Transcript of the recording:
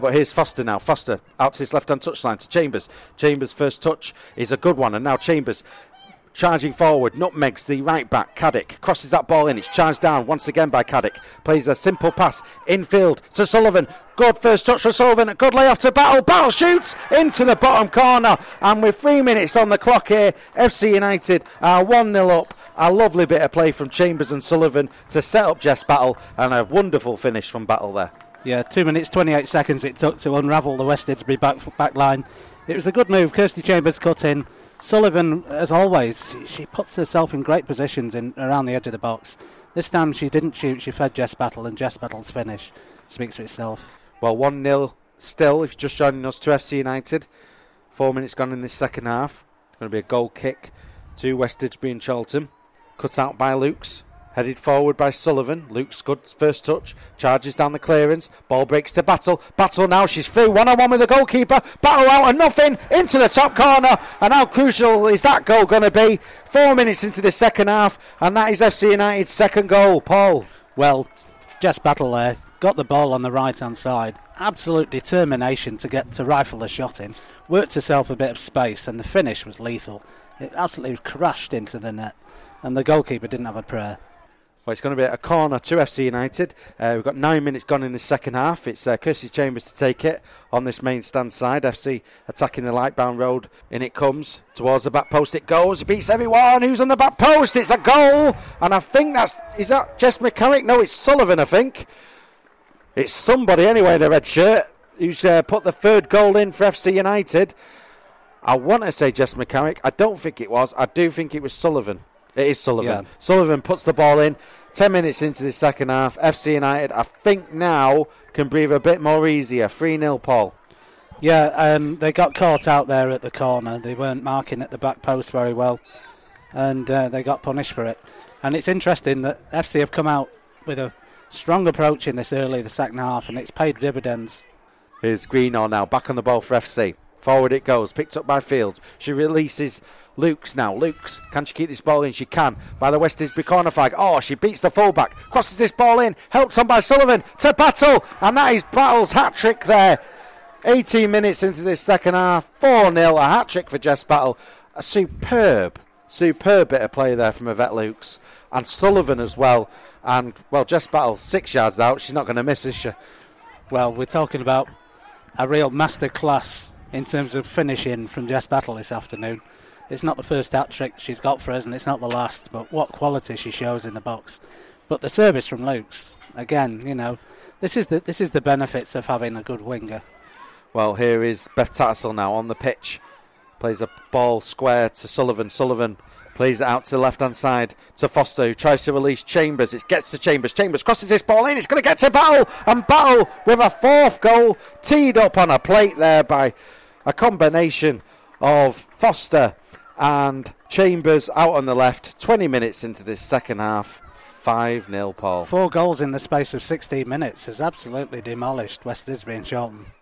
But here's Foster now. Foster out to his left-hand touchline to Chambers. Chambers' first touch is a good one, and now Chambers charging forward, nutmegs the right back, Caddick, crosses that ball in, it's charged down once again by Caddick, plays a simple pass, infield to Sullivan, good first touch for Sullivan, a good layoff to Battle, Battle shoots into the bottom corner, and with 3 minutes on the clock here, FC United are 1-0 up. A lovely bit of play from Chambers and Sullivan to set up Jess Battle, and a wonderful finish from Battle there. Yeah, 2 minutes 28 seconds it took to unravel the West Didsbury back line. It was a good move. Kirsty Chambers cut in. Sullivan, as always, she puts herself in great positions around the edge of the box. This time she didn't shoot, she fed Jess Battle, and Jess Battle's finish speaks for itself. Well, 1-0 still, if you're just joining us, to FC United. 4 minutes gone in this second half. It's going to be a goal kick to West Didsbury and Charlton. Cut out by Lukes. Headed forward by Sullivan. Luke's good first touch. Charges down the clearance. Ball breaks to Battle. Battle now, she's through. 1-on-1 with the goalkeeper. Battle out and nothing. Into the top corner. And how crucial is that goal going to be? 4 minutes into the second half. And that is FC United's second goal. Paul. Well, Jess Battle there. Got the ball on the right-hand side. Absolute determination to rifle the shot in. Worked herself a bit of space. And the finish was lethal. It absolutely crashed into the net. And the goalkeeper didn't have a prayer. Well, it's going to be a corner to FC United. We've got 9 minutes gone in the second half. It's Kirsty Chambers to take it on this main stand side. FC attacking the Lightbound Road. In it comes. Towards the back post it goes. It beats everyone. Who's on the back post? It's a goal. And I think is that Jess McCarrick? No, it's Sullivan, I think. It's somebody anyway in a red shirt who's put the third goal in for FC United. I want to say Jess McCarrick. I don't think it was. I do think it was Sullivan. It is Sullivan. Yeah. Sullivan puts the ball in. 10 minutes into the second half. FC United, I think now, can breathe a bit more easier. 3-0, Paul. Yeah, they got caught out there at the corner. They weren't marking at the back post very well. And they got punished for it. And it's interesting that FC have come out with a strong approach in this early, the second half, and it's paid dividends. Here's Greenall now, back on the ball for FC. Forward it goes, picked up by Fields. She releases Lukes now. Lukes, can she keep this ball in? She can. By the West Didsbury corner flag. Oh, she beats the fullback. Crosses this ball in. Helped on by Sullivan to Battle. And that is Battle's hat-trick there. 18 minutes into this second half. 4-0. A hat-trick for Jess Battle. A superb bit of play there from Yvette Lukes. And Sullivan as well. And, well, Jess Battle, 6 yards out. She's not going to miss, is she? Well, we're talking about a real masterclass in terms of finishing from Jess Battle this afternoon. It's not the first hat-trick she's got for us, and it's not the last, but what quality she shows in the box. But the service from Lukes, again, you know, this is the benefits of having a good winger. Well, here is Beth Tattersall now on the pitch. Plays a ball square to Sullivan. Sullivan plays it out to the left-hand side to Foster, who tries to release Chambers. It gets to Chambers. Chambers crosses this ball in. It's going to get to Battle. And Battle with a fourth goal teed up on a plate there by a combination of Foster and Chambers out on the left. 20 minutes into this second half. 5-0, Paul. 4 goals in the space of 16 minutes has absolutely demolished West Didsbury and Charlton.